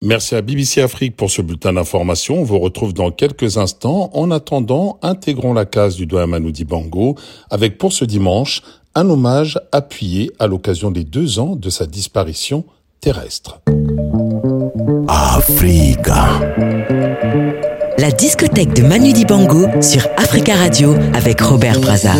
Merci à BBC Afrique pour ce bulletin d'information. On vous retrouve dans quelques instants. En attendant, intégrons la case du Doyen Manu Dibango avec pour ce dimanche un hommage appuyé à l'occasion des 2 ans de sa disparition terrestre. Africa. La discothèque de Manu Dibango sur Africa Radio avec Robert Brazza.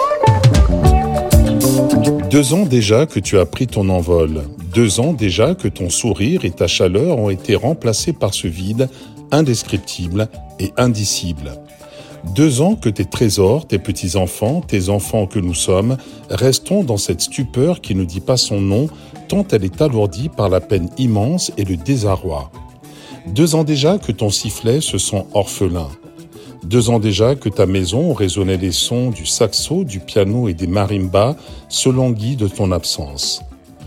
2 ans déjà que tu as pris ton envol. 2 ans déjà que ton sourire et ta chaleur ont été remplacés par ce vide indescriptible et indicible. 2 ans que tes trésors, tes petits-enfants, tes enfants que nous sommes, restons dans cette stupeur qui ne dit pas son nom, tant elle est alourdie par la peine immense et le désarroi. 2 ans déjà que ton sifflet se sent orphelin. 2 ans déjà que ta maison résonnait les sons du saxo, du piano et des marimbas, se languit de ton absence.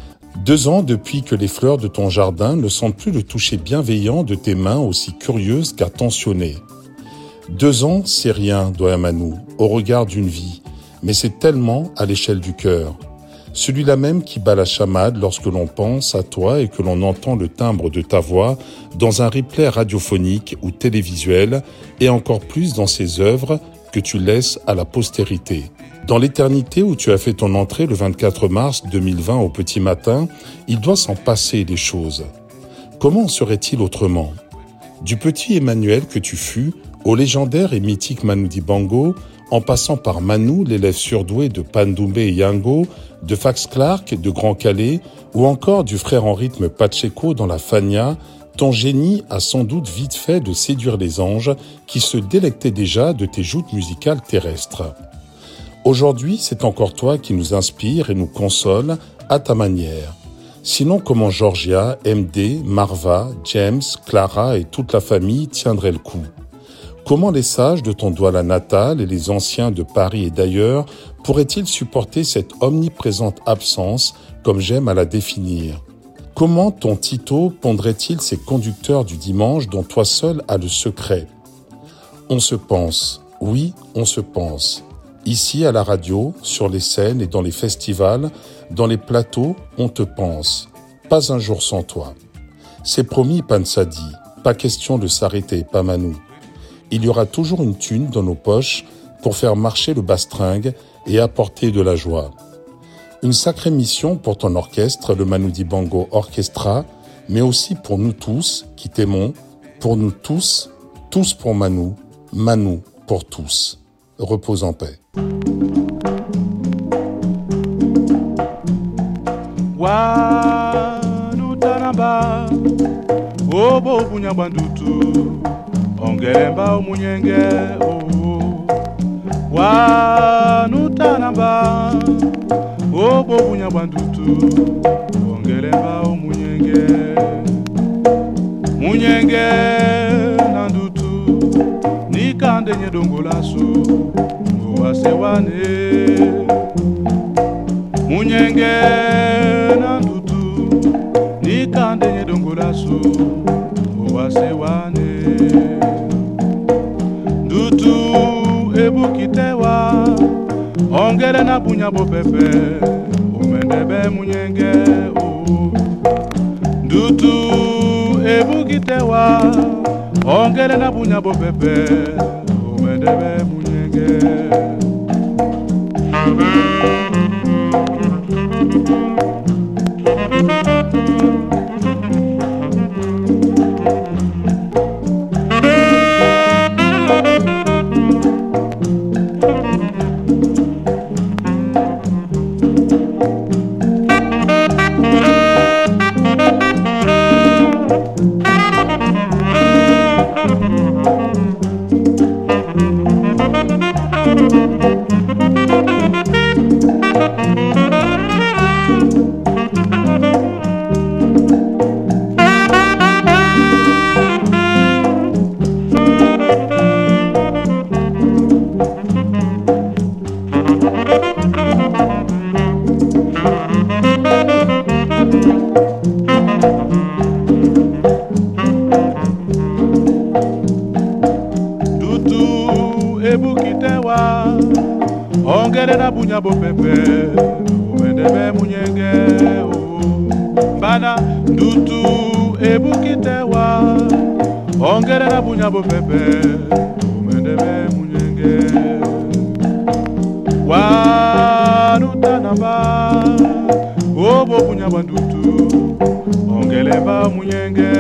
2 ans depuis que les fleurs de ton jardin ne sentent plus le toucher bienveillant de tes mains aussi curieuses qu'attentionnées. 2 ans, c'est rien, Doyen Manu, au regard d'une vie, mais c'est tellement à l'échelle du cœur. Celui-là même qui bat la chamade lorsque l'on pense à toi et que l'on entend le timbre de ta voix dans un replay radiophonique ou télévisuel et encore plus dans ces œuvres que tu laisses à la postérité. Dans l'éternité où tu as fait ton entrée le 24 mars 2020 au petit matin, il doit s'en passer des choses. Comment serait-il autrement ? Du petit Emmanuel que tu fus, au légendaire et mythique Manu Dibango, en passant par Manu, l'élève surdoué de Pandoumbé et Yango, de Fax Clark, de Grand Calais, ou encore du frère en rythme Pacheco dans la Fania, ton génie a sans doute vite fait de séduire les anges qui se délectaient déjà de tes joutes musicales terrestres. Aujourd'hui, c'est encore toi qui nous inspire et nous console à ta manière. Sinon, comment Georgia, MD, Marva, James, Clara et toute la famille tiendraient le coup ? Comment les sages de ton Douala natal et les anciens de Paris et d'ailleurs pourraient-ils supporter cette omniprésente absence, comme j'aime à la définir ? Comment ton Tito pondrait-il ces conducteurs du dimanche dont toi seul as le secret ? On se pense, oui, on se pense. Ici à la radio, sur les scènes et dans les festivals, dans les plateaux, on te pense. Pas un jour sans toi. C'est promis, Pansadi, pas question de s'arrêter, pas Manu. Il y aura toujours une thune dans nos poches pour faire marcher le bastringue et apporter de la joie. Une sacrée mission pour ton orchestre, le Manu Dibango Orchestra, mais aussi pour nous tous qui t'aimons, pour nous tous, tous pour Manu, Manu pour tous. Repose en paix. Wanutanamba, obo bunyabandutu. Ongelemba omunyenge wanutanamba obo bunyabwandutu ongelemba omunyenge munyenge nandutu nikande nyedongolasu owasewane munyenge nandutu nikande nyedongolasu owasewane dutu ebukitewa ongele na bunyabo pepe umendebe munyenge dutu ebukitewa ongele na bunyabo pepe umendebe munyenge ongere na bunyabo pepe umendebe munyenge bana dutu ebukitewa ongere na bunyabo pepe umendebe munyenge wanutanamba obo bunyaba ndutu ongeleba munyenge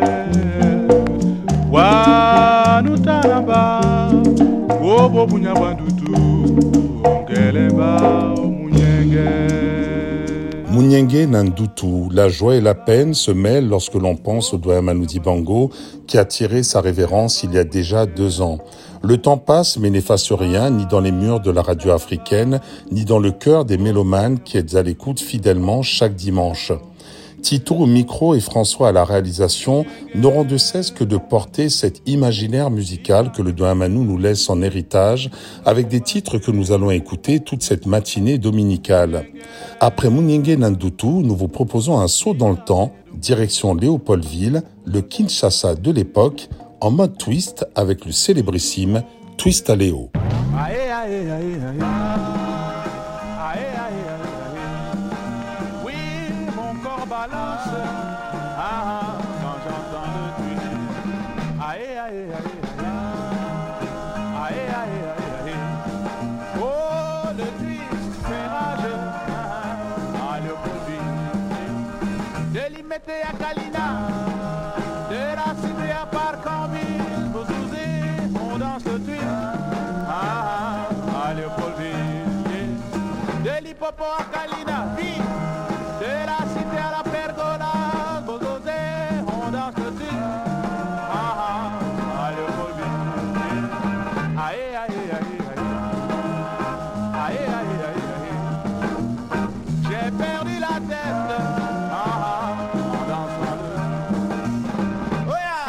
wanutanamba obo bunyaba ndutu ongeleba munyenge. Munyenge Nandutu, la joie et la peine se mêlent lorsque l'on pense au doyen Manu Dibango qui a tiré sa révérence il y a déjà 2 ans. Le temps passe mais n'efface rien, ni dans les murs de la radio africaine, ni dans le cœur des mélomanes qui êtes à l'écoute fidèlement chaque dimanche. Tito au micro et François à la réalisation n'auront de cesse que de porter cet imaginaire musical que le doyen Manu nous laisse en héritage avec des titres que nous allons écouter toute cette matinée dominicale. Après Munyenge Nandutu, nous vous proposons un saut dans le temps, direction Léopoldville, le Kinshasa de l'époque, en mode twist avec le célébrissime Twista Léo. Aïe, aïe, aïe, aïe. Aïe, aïe, aïe, aïe. Oui, mon corps balance quand j'entends le twist. Aïe, aïe, aïe, aïe. Aïe, aïe, aïe, aïe. Oh, le twist fait rage à Léopoldville. De l'Imete à Kalina, de la cité à Parcambille, pour Zouzé, on danse le twist à Léopoldville. De l'Hippopo à Kalina, oui, de la cité à la Pergola, pour Zouzé, on danse le twist à Léopoldville. Aïe, aïe, aïe, aïe. Aïe, aïe, aïe, aïe. J'ai perdu la tête en dansant le... Oh yeah!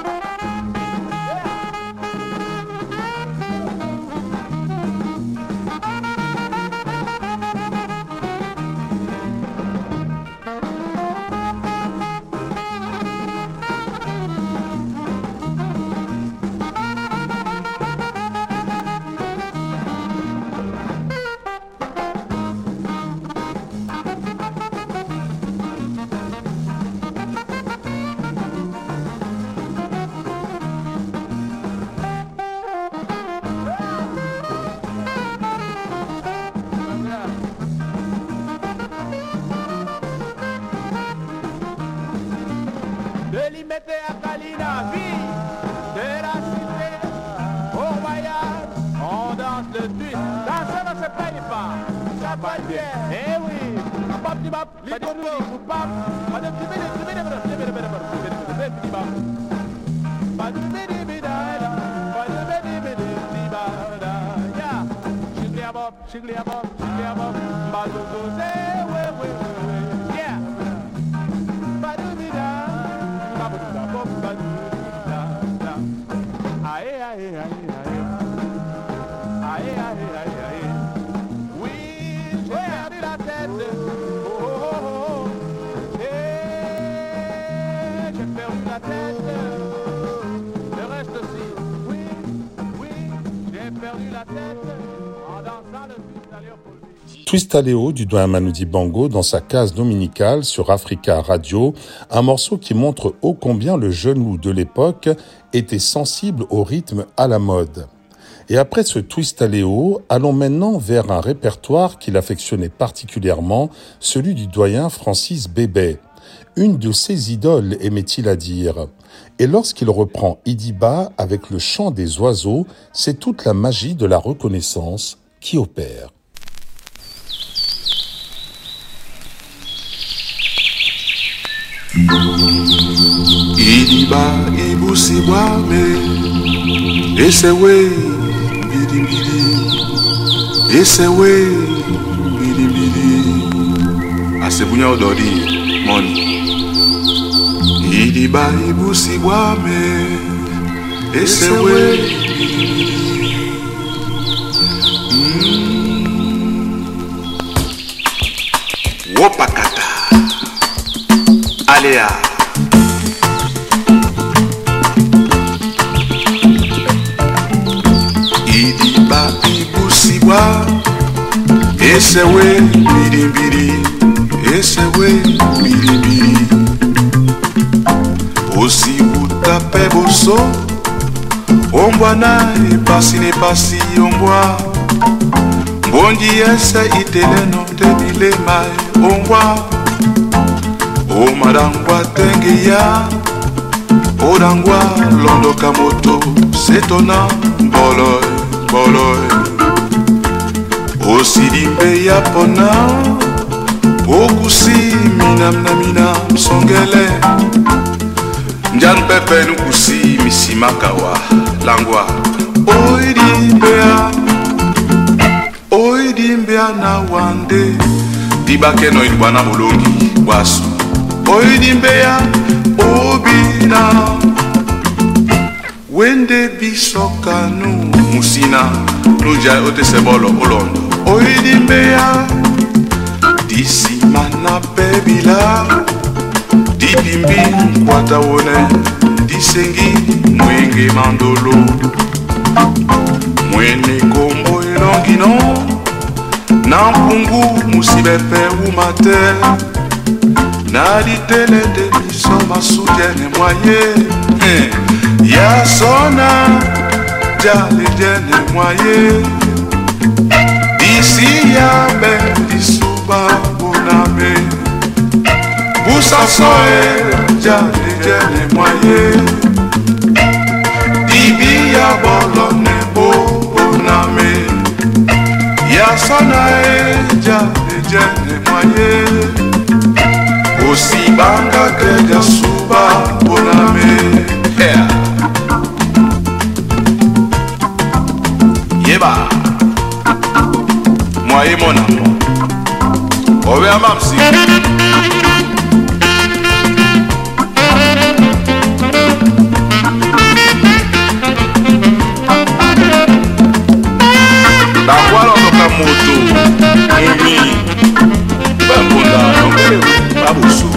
De l'Imete à Kalina, vie de la cité au voyage, on danse le twist. Danser ne se paye pas, ça va bien. Eh oui, pop du bop, les totos, ou pop, pas de petit bébé, pas de bébé, Shigli a bop, Bazozo say, we, yeah. Badubida, Babuda bop, Baduda, aye, aye, aye, aye. Aye, aye, aye, aye. Oui, j'ai perdu la tête, oh, oh, oh, oh. Et j'ai perdu la tête, le reste aussi, oui, j'ai perdu la tête. Twista Léo du doyen Manu Dibango dans sa case dominicale sur Africa Radio, un morceau qui montre ô combien le jeune loup de l'époque était sensible au rythme à la mode. Et après ce Twista Léo, allons maintenant vers un répertoire qu'il affectionnait particulièrement, celui du doyen Francis Bébé. Une de ses idoles, aimait-il à dire. Et lorsqu'il reprend Idiba avec le chant des oiseaux, c'est toute la magie de la reconnaissance qui opère. Idiba ibusiwame esewe bidibidi esewe bidibidi asebunya odori moni Idiba ibusiwame esewe bidibidi Wopakata Alea Idiba ibusiwa Esewe biribiri Esewe biribiri Naloka pe boso Ombwa na epasi ombwa Mbondi ese iteleno te bilema ombwa Omadangwa tengeya Odangwa londoka moto setona boloy Osidimbe ya pona Okusi mina msongele Njan pepe nukusi misimakawa langwa Oidimbea na wande Dibake no idwana mulongi wasu Oidimbea obina Wende bisokanu musina Nuja otesebolo olondo Oidimbea Disimana bebila Dipimbi kwata wone Disengi mwenge mandolo Mwene kombo elongino Nampungu musibepe umate Naditele de miso masujene mwaye Ya sona Jale jene mwaye Disi ya ben disuba boname Busa soe Jale jene mwaye Dibi ya bolone boname Ya sona Jale jene mwaye Osibanga keja suba boname Yeba Mwaye mon amour Owe amamsi Dakwala toka moto Mimi Bambunda Nongele Babusu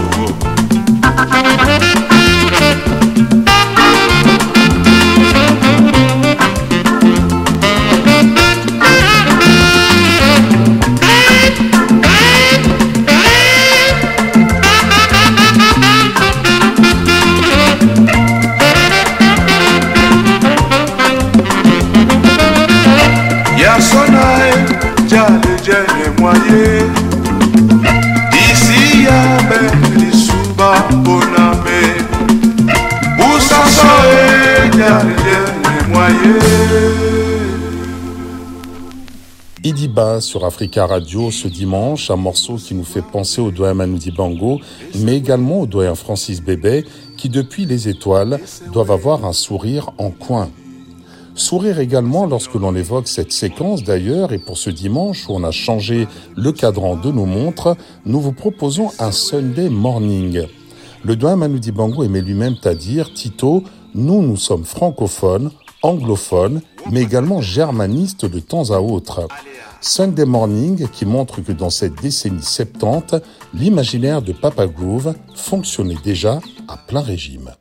Idiba sur Africa Radio ce dimanche, un morceau qui nous fait penser au doyen Manu Dibango, mais également au doyen Francis Bébé, qui depuis les étoiles doivent avoir un sourire en coin. Sourire également lorsque l'on évoque cette séquence d'ailleurs, et pour ce dimanche où on a changé le cadran de nos montres, nous vous proposons un Sunday Morning. Le doyen Manu Dibango aimait lui-même à dire, Tito, nous sommes francophones, anglophones, mais également germanistes de temps à autre. Sunday Morning qui montre que dans cette décennie 70, l'imaginaire de Papa Groove fonctionnait déjà à plein régime.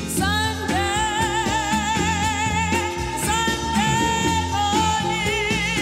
Sunday morning.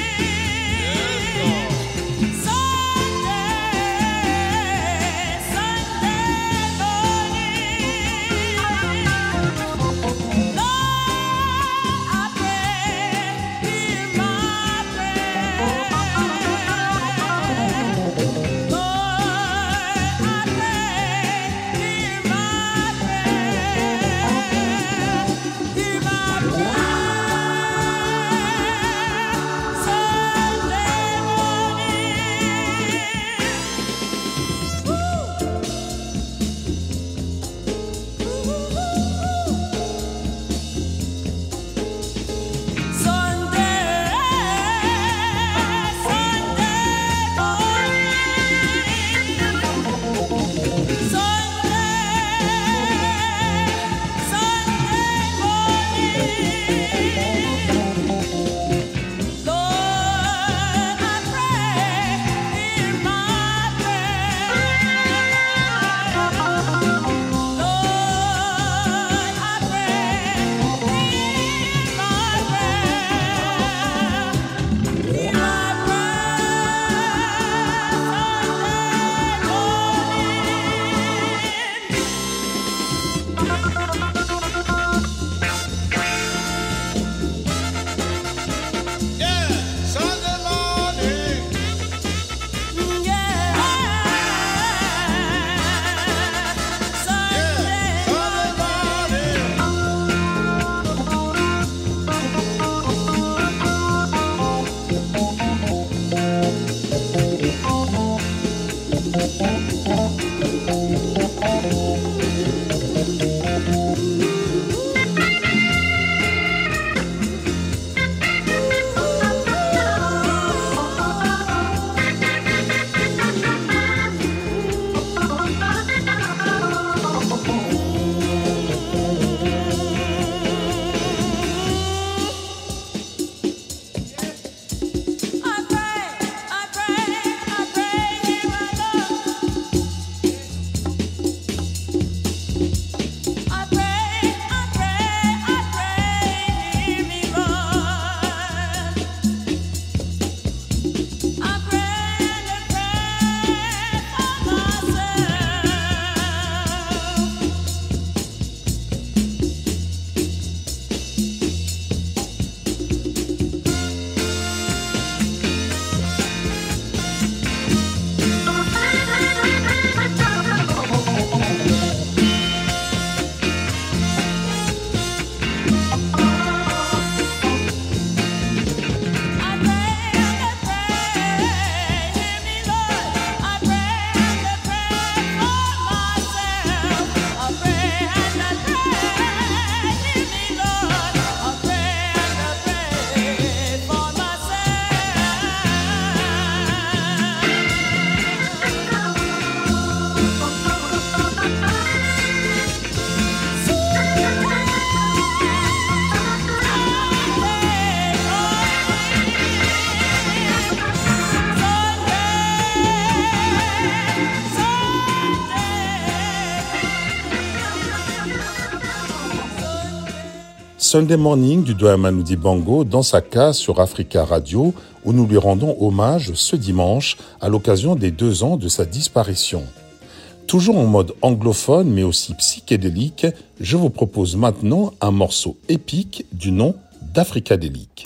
Sunday Morning du Doyen Manu Dibango dans sa case sur Africa Radio où nous lui rendons hommage ce dimanche à l'occasion des 2 ans de sa disparition. Toujours en mode anglophone mais aussi psychédélique, je vous propose maintenant un morceau épique du nom d'Africadélique.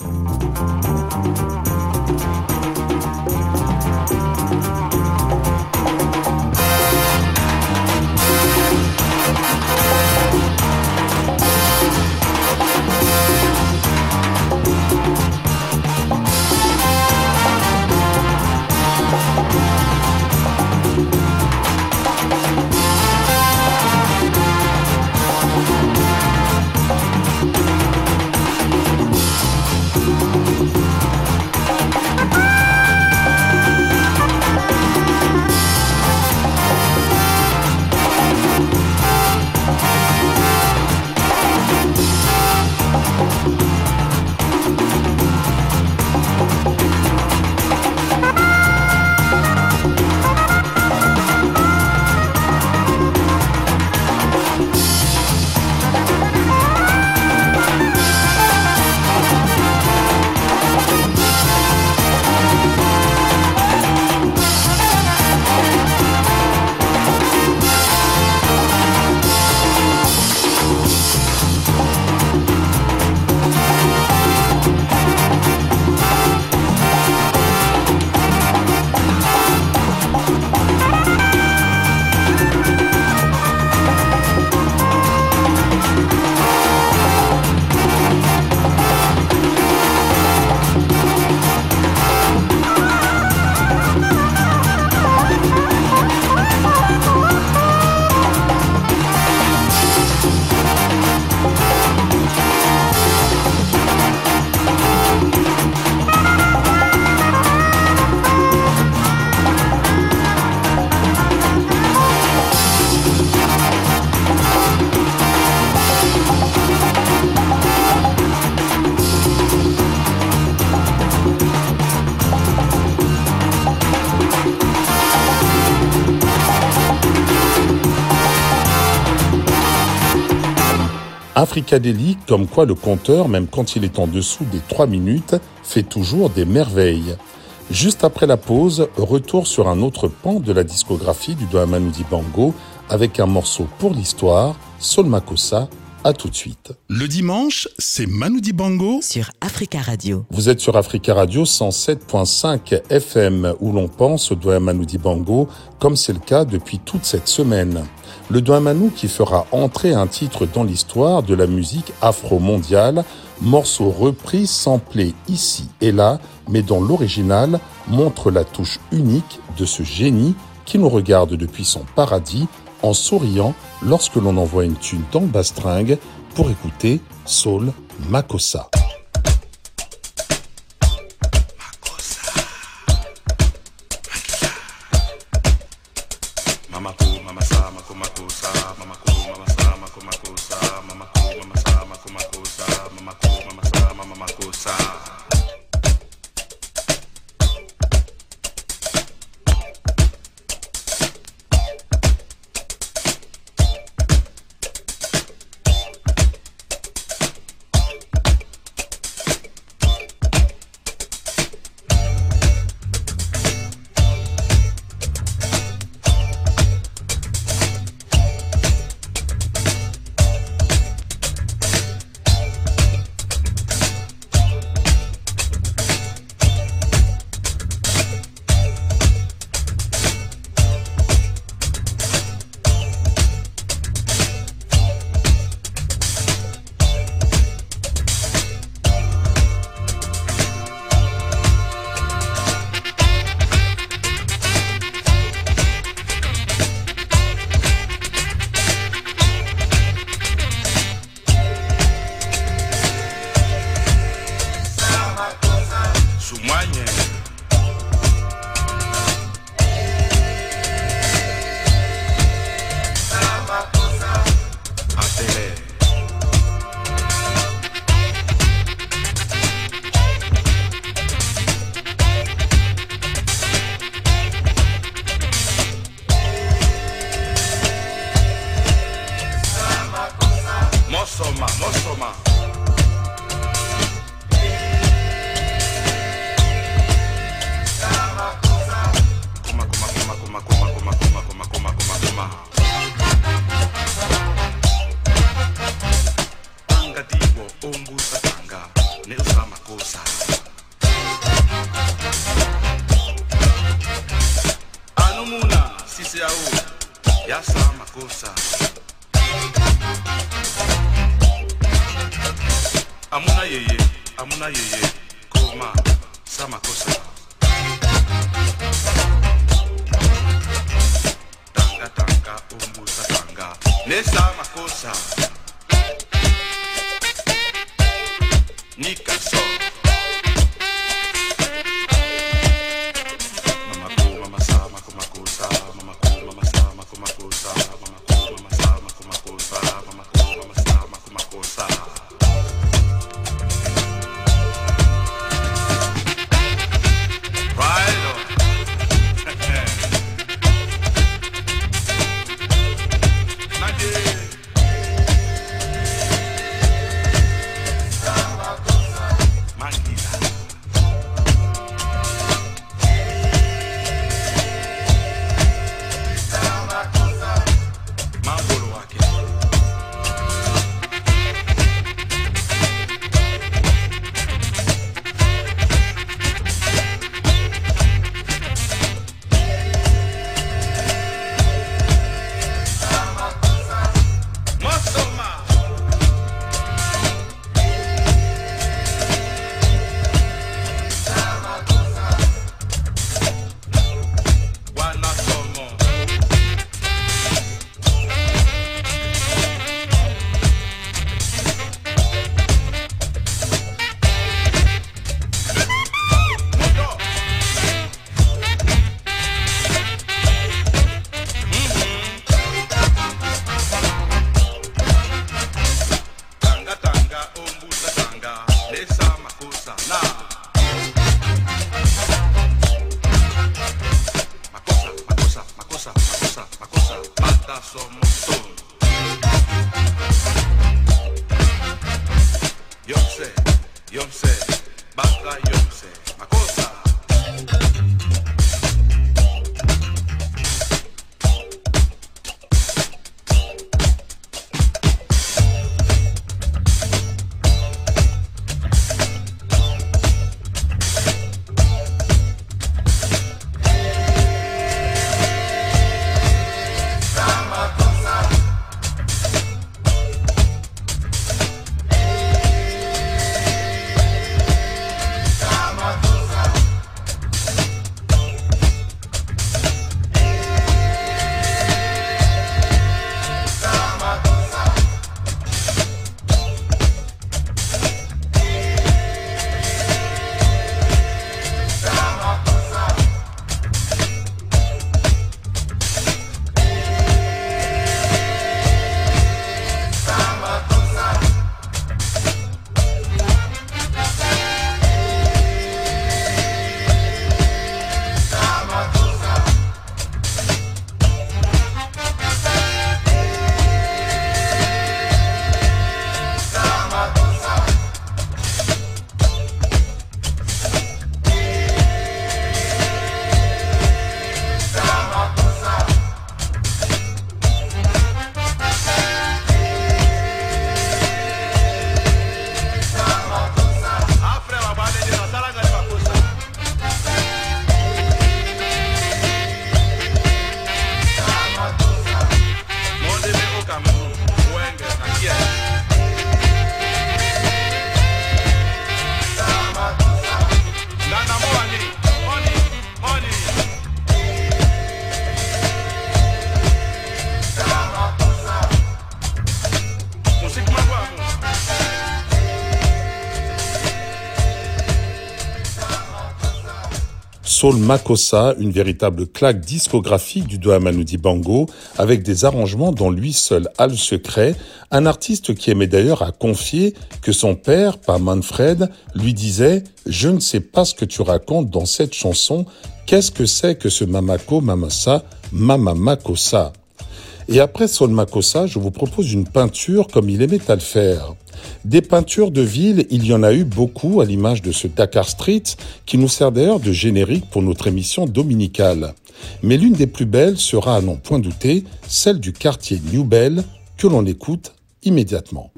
Africadélique, comme quoi le compteur, même quand il est en dessous des 3 minutes, fait toujours des merveilles. Juste après la pause, retour sur un autre pan de la discographie du Doyen Manu Dibango avec un morceau pour l'histoire, Soul Makossa. À tout de suite. Le dimanche, c'est Manu Dibango sur Africa Radio. Vous êtes sur Africa Radio 107.5 FM où l'on pense au Doyen Manu Dibango comme c'est le cas depuis toute cette semaine. Le Doyen Manu qui fera entrer un titre dans l'histoire de la musique afro-mondiale, morceau repris, samplé ici et là, mais dont l'original montre la touche unique de ce génie qui nous regarde depuis son paradis en souriant lorsque l'on envoie une thune dans le bastringue pour écouter Soul Makossa. Yasa makosa. Amuna yeye, koma, sa makosa. Tanga, umbusa tanga, nesa makosa. Nika so. Soul Makossa, une véritable claque discographique du duo Manu Dibango, avec des arrangements dont lui seul a le secret, un artiste qui aimait d'ailleurs à confier que son père, pas Manfred, lui disait « Je ne sais pas ce que tu racontes dans cette chanson, qu'est-ce que c'est que ce Mamako Mamassa, Mama Makossa ?» Et après Soul Makossa, je vous propose une peinture comme il aimait à le faire. Des peintures de ville, il y en a eu beaucoup à l'image de ce Dakar Street qui nous sert d'ailleurs de générique pour notre émission dominicale. Mais l'une des plus belles sera à n'en point douter celle du quartier New Bell que l'on écoute immédiatement.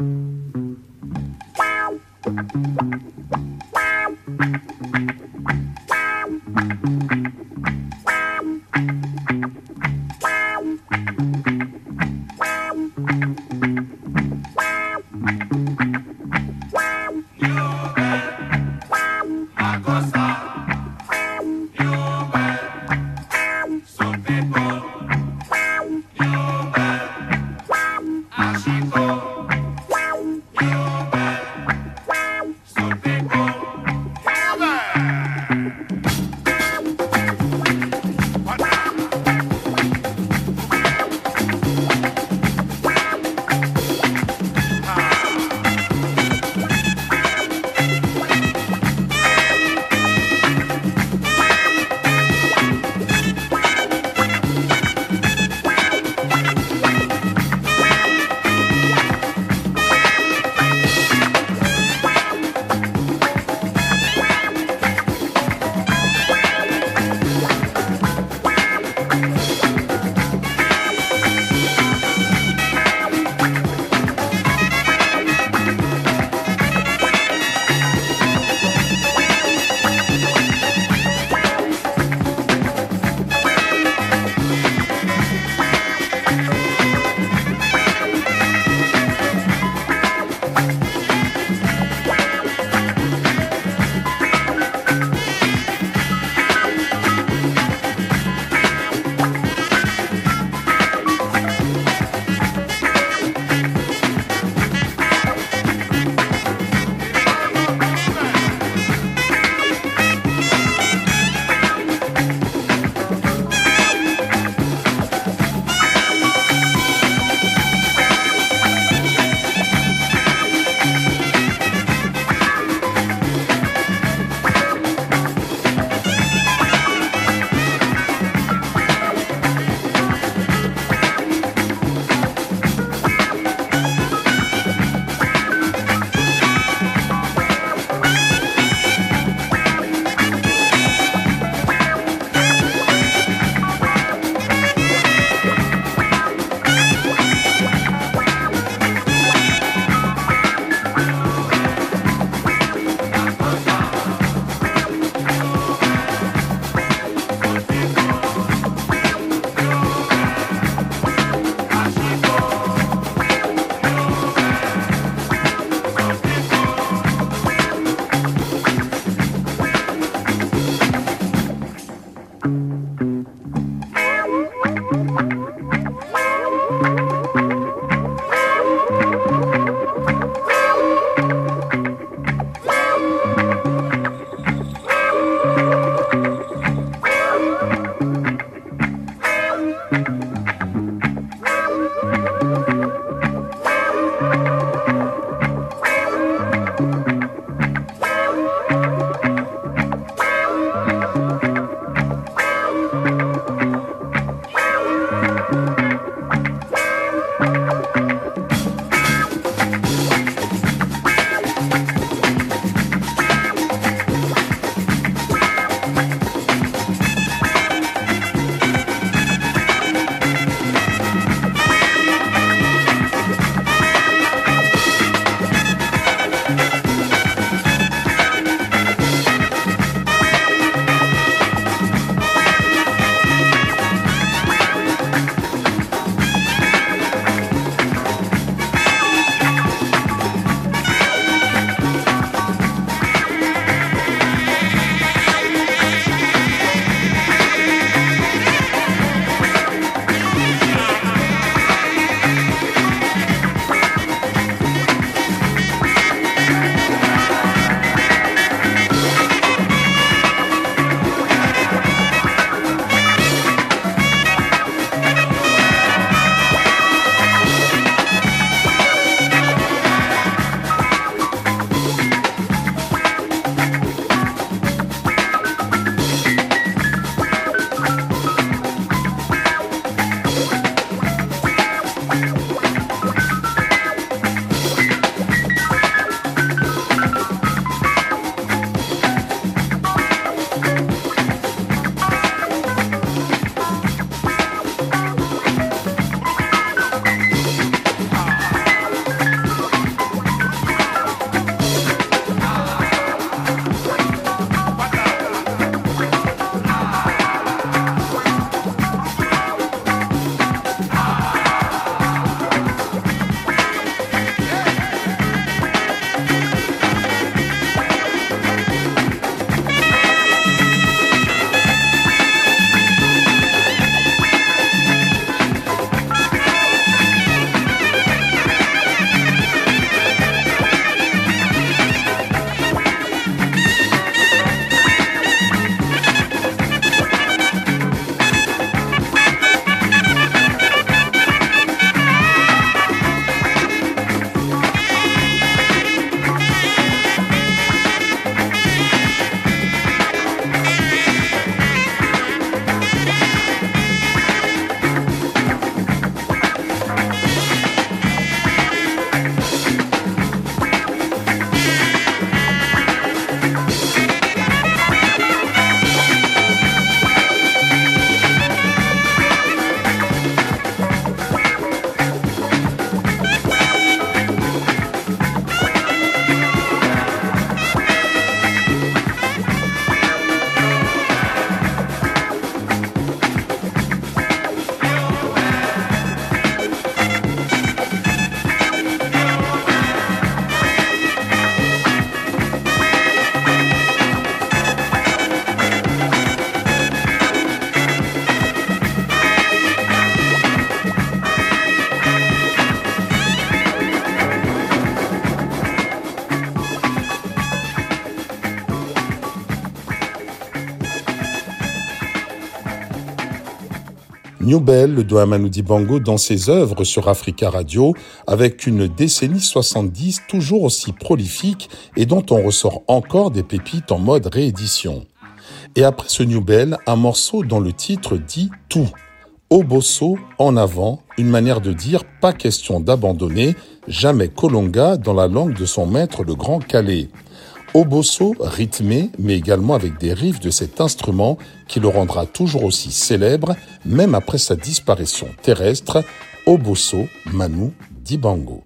New Bell de Amadou Dibango dans ses œuvres sur Africa Radio, avec une décennie 70 toujours aussi prolifique et dont on ressort encore des pépites en mode réédition. Et après ce New Bell, un morceau dont le titre dit tout. Obosso, en avant, une manière de dire pas question d'abandonner, jamais Kolonga dans la langue de son maître le Grand Calais. Obosso rythmé, mais également avec des riffs de cet instrument qui le rendra toujours aussi célèbre, même après sa disparition terrestre. Obosso, Manu Dibango.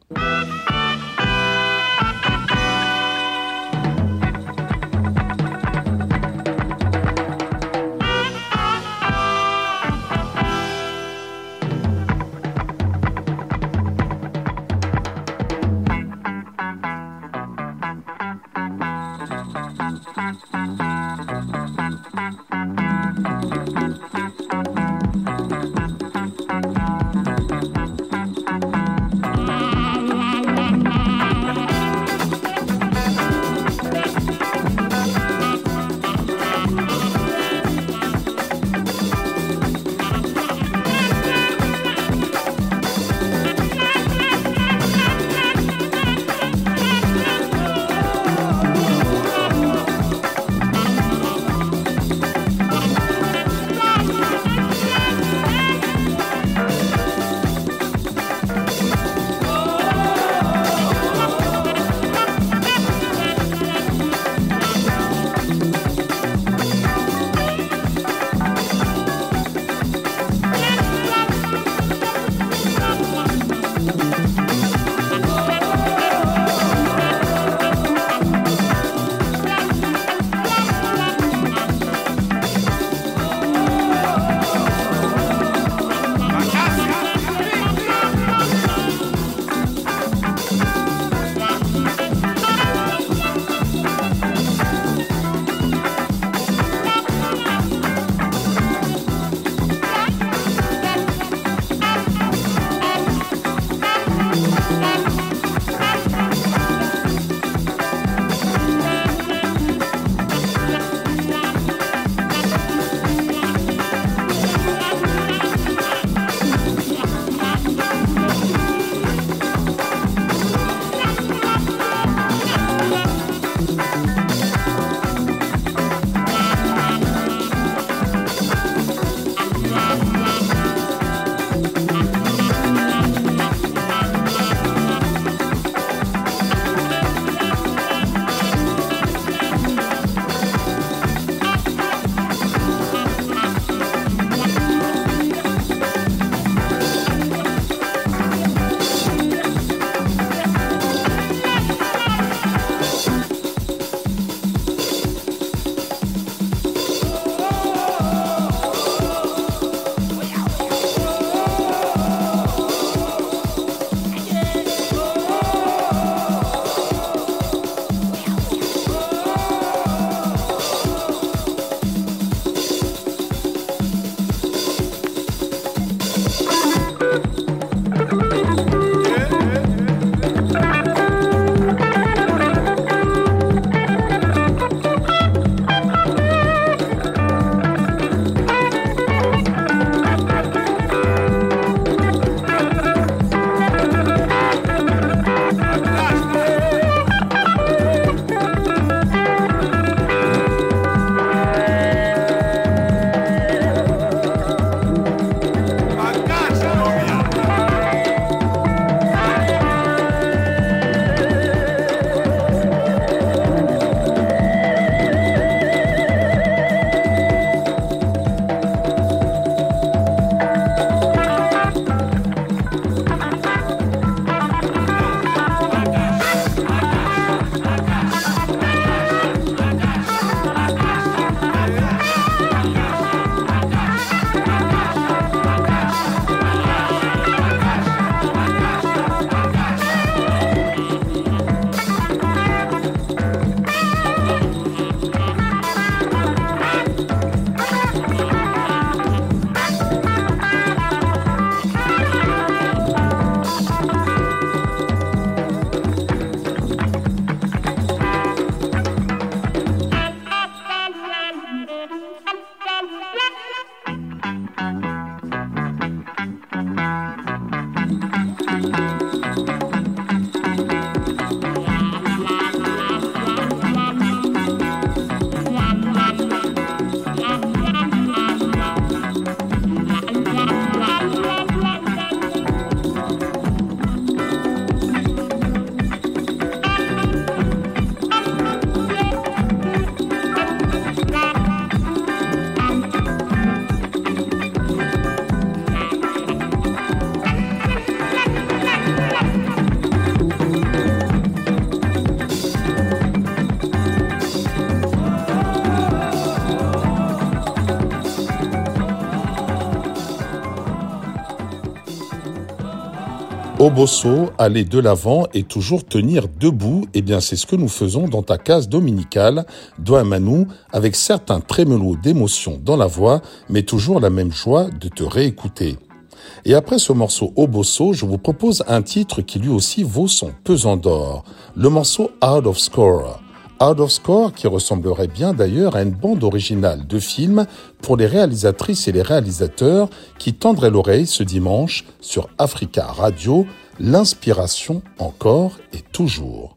Obosso, aller de l'avant et toujours tenir debout, eh bien c'est ce que nous faisons dans ta case dominicale, Doa Manou, avec certains trémelos d'émotion dans la voix, mais toujours la même joie de te réécouter. Et après ce morceau Obosso, je vous propose un titre qui lui aussi vaut son pesant d'or, le morceau Out of Score. Out of Score qui ressemblerait bien d'ailleurs à une bande originale de film pour les réalisatrices et les réalisateurs qui tendraient l'oreille ce dimanche sur Africa Radio, l'inspiration encore et toujours.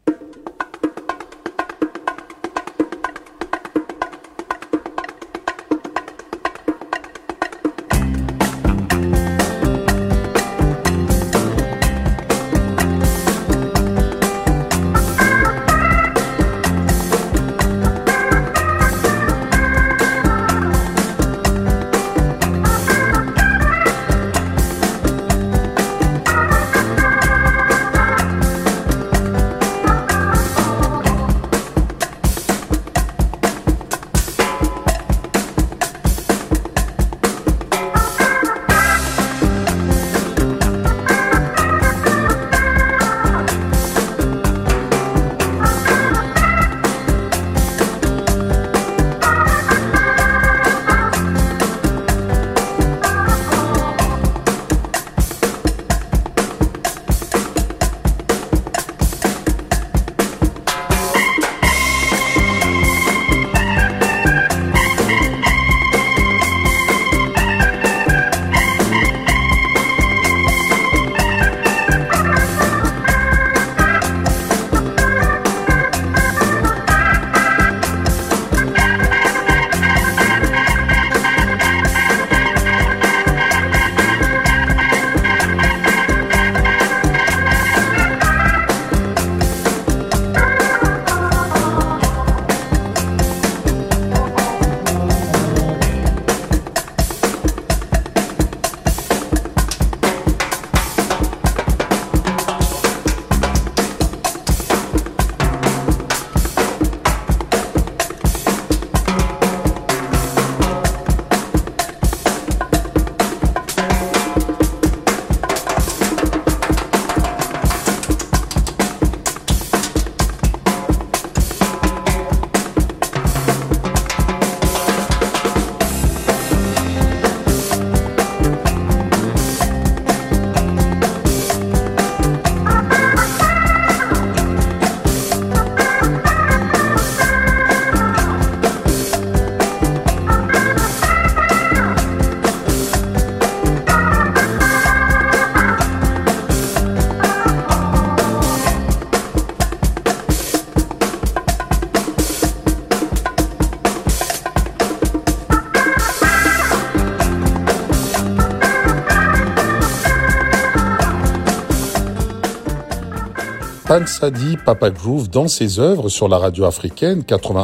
Pansadi Papa Groove dans ses œuvres sur la radio africaine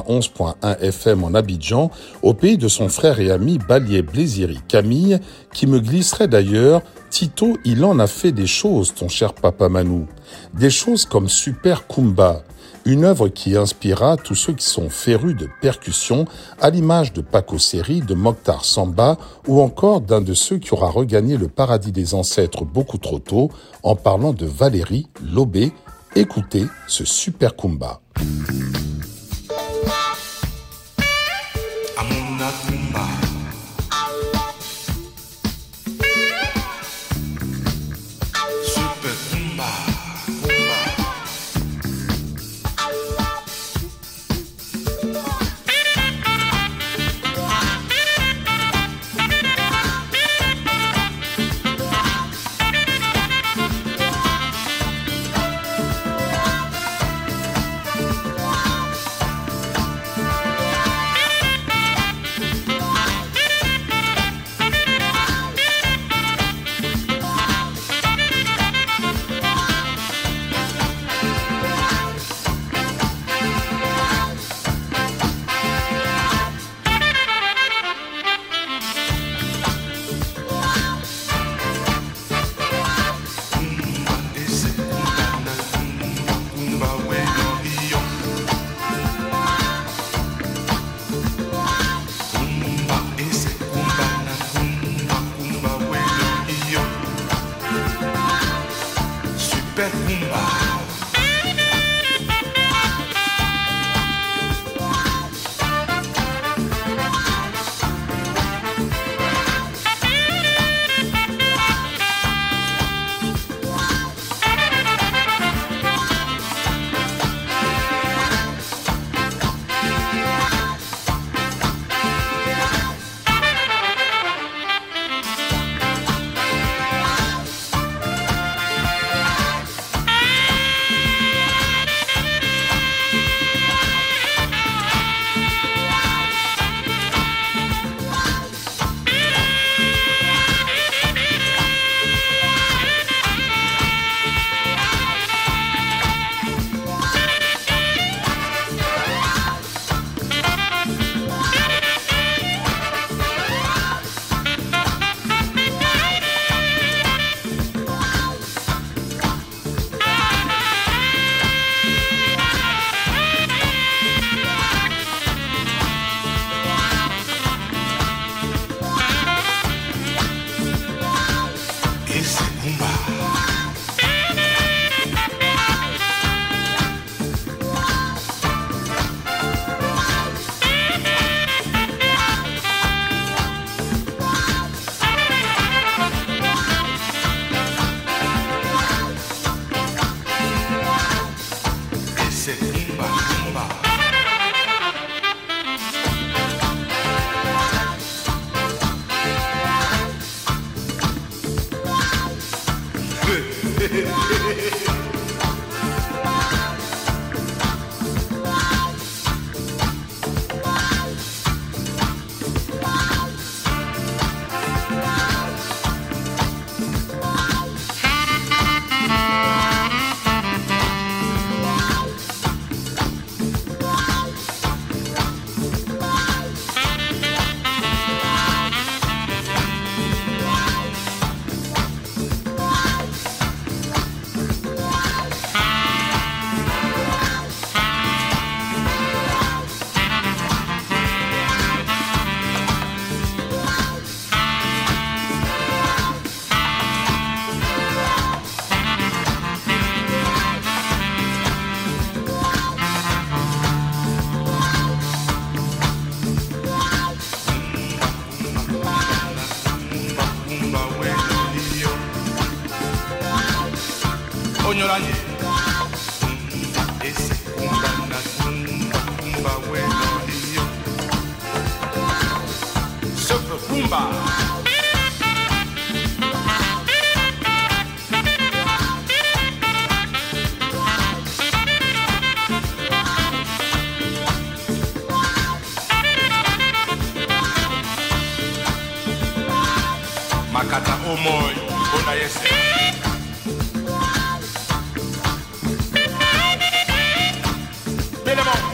91.1 FM en Abidjan, au pays de son frère et ami Balié Blésiri Camille, qui me glisserait d'ailleurs « Tito, il en a fait des choses, ton cher Papa Manou. Des choses comme Super Kumba, une œuvre qui inspira tous ceux qui sont férus de percussion, à l'image de Paco Seri, de Mokhtar Samba, ou encore d'un de ceux qui aura regagné le paradis des ancêtres beaucoup trop tôt, en parlant de Valérie Lobé. Écoutez ce Super Kumba. Amuna Kumba. Super Kumba. Kumba. Makata Omoy, Bona Yese. Belemon.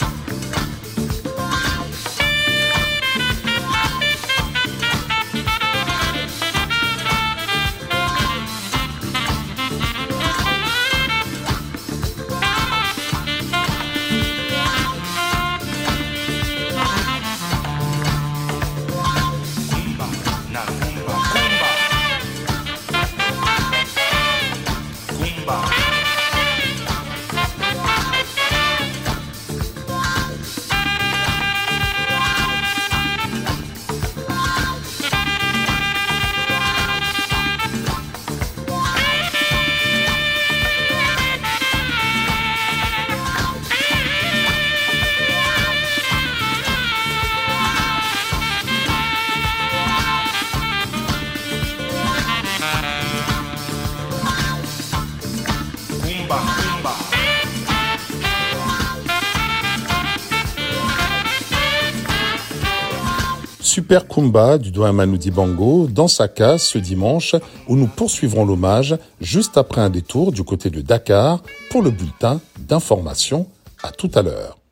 Super Kumba du doyen Manu Dibango dans sa case ce dimanche où nous poursuivrons l'hommage juste après un détour du côté de Dakar pour le bulletin d'information. À tout à l'heure.